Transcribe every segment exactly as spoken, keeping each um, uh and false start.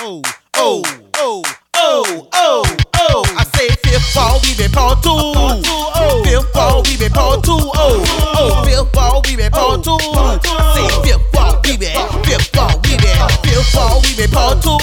oh, oh, oh, oh, oh, oh. I say fifth fall, we been part two. Oh, fifth fall, we been part two. Oh, oh, fifth fall, we been part two. Say fifth fall, we been, fifth fall, we been, fifth fall, we been part two.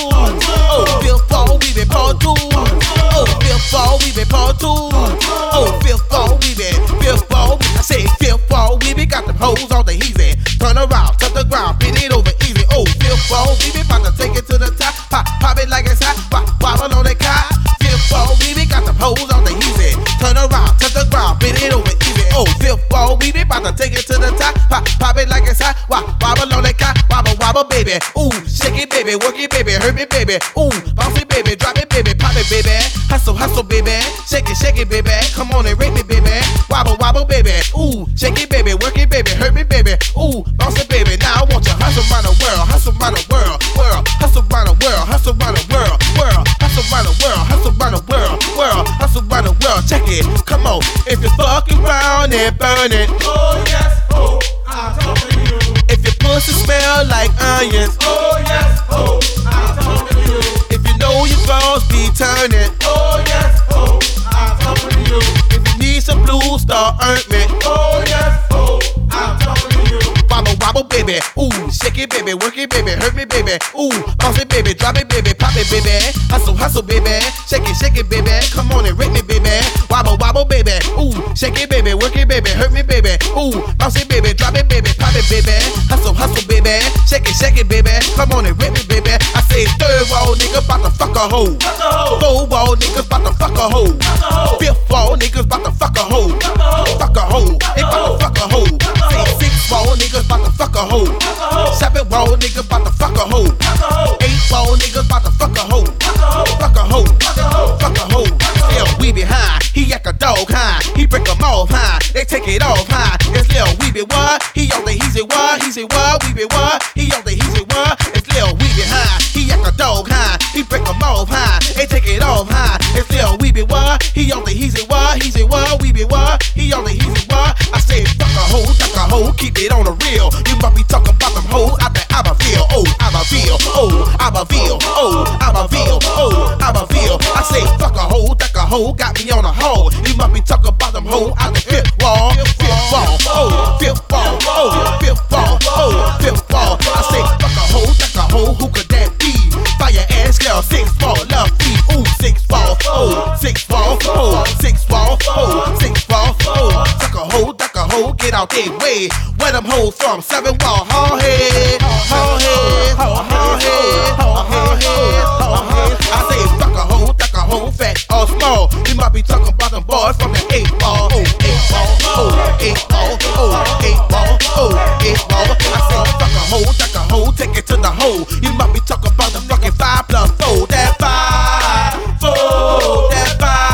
Oh, fifth fall, we been part two. Oh, fifth fall, we been part two. Oh, fifth fall, we been, fifth fall. I say fifth fall, we been got them hoes on the easy. Turn around, touch the ground, bend it over easy. Oh, fifth fall, we been about to take it to the top. Pop, pop it like it's hot, pop, wobble on the car. Fifth fall, we been got them hoes on the easy. Turn around, touch the ground, bend it over easy. Oh, fifth fall, we been about to take it to the top. Pop, pop it like it's hot, wop, wobble on the car. Wobble, wobble, baby. Ooh, shake it, baby, work it, baby, hurt it, baby. Ooh, bounce it, baby, drop it, baby, pop it, baby. Hustle, hustle, baby, shake it, shake it, baby. Come on and rate me, baby. Wobble, wobble, baby. Ooh, shake it, baby, work it, baby, hurt me, baby. Ooh, bounce it, baby. Now I want you hustle around the world, hustle around the world, world, hustle around the world, hustle around the world, world, hustle around the world, hustle around the world, world, hustle around the world. Check it, come on. If you're fucking around and burn it, oh yes, oh, I'm talking to you. If your pussy smell like onions, oh yes, oh, I'm talking to you. If you know your balls be turning, oh yes, oh, I'm talking to you. If you need some blue star ointment, oh yes, oh, I'm talking to you. Wobble, wobble, baby. Ooh, shake it, baby, work it, baby, hurt me, baby. Ooh, bounce it, baby, drop it, baby, pop it, baby. Hustle, hustle, baby, shake it, shake it, baby. Come on and rate me, baby. Wobble, wobble, baby. Ooh, shake it, baby, work it, baby, hurt me, baby. Ooh, bounce it, baby, drop it, baby, pop it, baby. Hustle, hustle, baby, shake it, shake it, baby. Come on and rate me, baby. I say third wall niggas bout to fuck a hoe. Four wall niggas bout to fuck a hoe. Fifth wall niggas bout to fuck a hoe. Fuck a hoe, they bout to fuck a hoe. Say six wall niggas bout to fuck a hoe. Seven wall niggas bout to fuck a hoe. Eight wall niggas bout to fuck a hoe. Fuck a hoe, fuck a hoe. Still we behind, he act a dog high. He break 'em off high, they take it off high. It's Lil we be what? He on the he say what? He say what? We be what? He on the he say what? It's Lil we behind, he act a dog high. He break 'em off high, they take it off high. It's Lil we be what? He on the he say what? He say what? We be what? He on the he say what? I say fuck a hoe, fuck a hoe, keep it on the real. You might be talking about them hoes out there. I'ma feel, oh, I'ma feel, oh, I'ma feel, oh, I'ma feel, oh, I'ma feel. I say fuck a hoe, fuck a hoe, got me on a hoe. You might be talking about them hoes out the fifth wall, fifth wall, oh, fifth wall, oh, fifth wall, oh, fifth wall. I say fuck a hoe, fuck a hoe, who could that be? Fire ass girl, six wall, love feet, ooh, six wall, oh, six wall, oh, six wall, oh, six wall, oh. Fuck a hoe, fuck a hoe, get out their way. Where them hoes from? Seven wall, hard head, hard head, hard head, hard head, hard head. I say fuck a hoe, fuck a hoe, fat or small. You might be talking about them boys from the eight ball, oh, eight ball, oh, eight ball, oh, eight ball, oh, eight ball. I say fuck a hoe, fuck a hoe, take it to the hole. You might be talking about the fucking five plus four, that five, four, that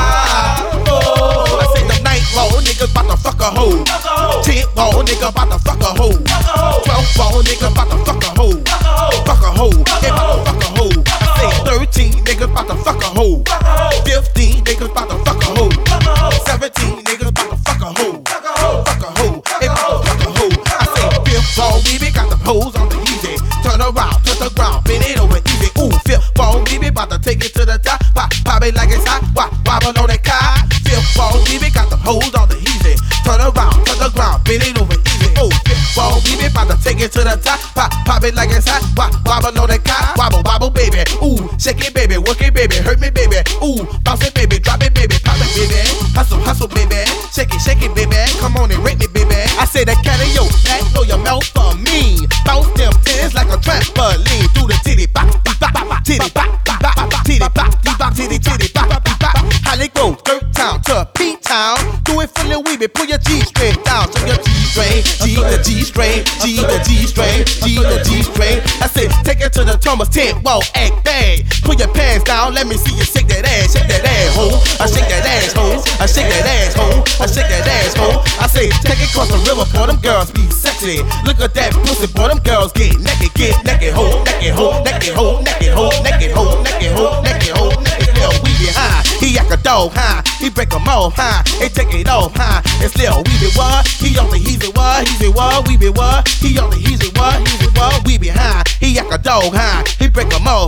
five, four. I say the night roll, niggas bout to fuck a hoe. Ten ball, nigga bout to fuck a hoe. Twelve ball, nigga bout to fuck a hoe. Fuck a hoe, they bout to fuck a hoe. I say thirteen niggas bout to fuck a hoe. Fifteen niggas bout to fuck a hoe. Seventeen niggas bout to fuck a hoe. Fuck a hoe, they bout to fuck a hoe. I say fifth ball, we be got the hoes on the easy. Turn around, touch the ground, bend it over easy. Ooh, fifth ball, we be bout to take it to the top. Pop, pop it like it's hot, wop, wobble on that car. Fifth ball, we be got the hoes on the easy. Turn around, touch the ground, bend it over easy. Oh, fifth ball, we be bout to take it to the top. Pop, pop it like it's hot, wop, wobble on that car. Wobble, wobble, baby. Ooh, shake it, baby, work it, baby, hurt me, baby. Ooh, bounce it, baby, drop it, baby, pop it, baby. Hustle, hustle, baby, shake it, shake it, baby. Come on and rate me, baby. I say that cat in your back, know your mouth for me. Bounce them tens like a trampoline through the titty bop, bop, bop, titty bop, bop, bop, titty bop, bop, titty, titty bop, bop, bop. Holly Grove, Dirt Town to P-Town. Do it for the weeby, pull your G-string down. So your G-string, G the G-string, G the G-string, G the G-string. I say take it to the Thomas tent, whoa, act bad. Put your pants down, let me see you shake that ass, shake that ass, ho. I shake that ass, ho. I shake that ass, ho. I shake that ass, ho. I say take it across the river, boy, them girls be sexy. Look at that pussy, boy, them girls get naked, get naked, ho, naked, ho, naked, ho, naked, ho, naked, ho, naked, ho, naked, ho, naked, ho. We behind, he act a dog high, he break 'em off high, they take it off high. It's Lil we be what? He on the he say what? He say what? We be what? He on the he say what? He say what? We behind, he act a dog high, he break 'em off high,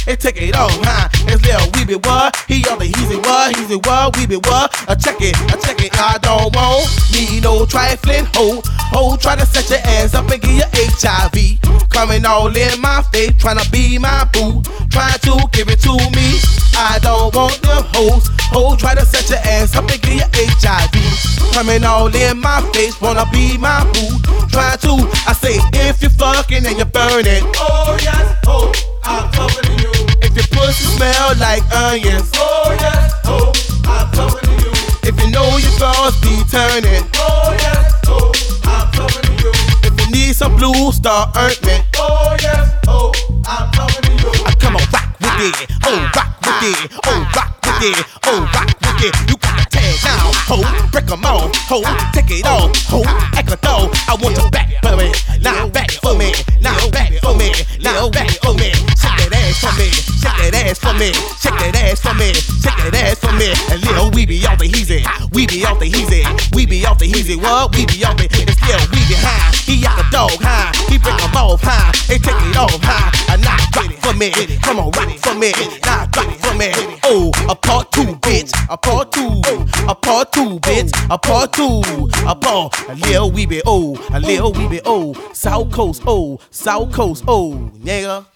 and take it off, huh? It's Lil Weebie what? He on the easy what? Easy what? Weebie what? I check it, I check it. I don't want me no trifling hoe. Hoe try to set your ass up and give you H I V. Coming all in my face, tryna be my boo, trying to give it to me. I don't want them hoes. Hoes try to set your ass up and give you H I V. Coming all in my face, wanna be my boo, trying to. I say if you're fucking and you're burning, Oh yes, oh, I'm talking to you. if your pussy smell like onions, Oh yes, oh, I'm talking to you. if you know your girls be turning, Oh yes, oh, I'm talking to you. if you need some blue star ointment, Oh yes, oh, I'm talking to you. I come on rock with it, oh rock with it, oh rock with it, oh rock with it. You got a tag now, ho, break 'em on, ho, take it on, ho, act a dog. I want you back for me, now back for me, now back for me, now back for me. Shake that ass for me, shake that ass for me, shake that ass for me, shake that ass for me. And Lil Weebie off the easy, we be off the easy, we be off the easy. What? We be off the, it's Lil Weebie high, he got the dog high, he break 'em off high, they take it off high. And now rock for me, come on rock for me, now rock for me. Oh, a part two, bitch, a part two, a part two, bitch, a part two, a part. A Lil Weebie, oh, a Lil Weebie, oh, South Coast, oh, South Coast, oh, nigga.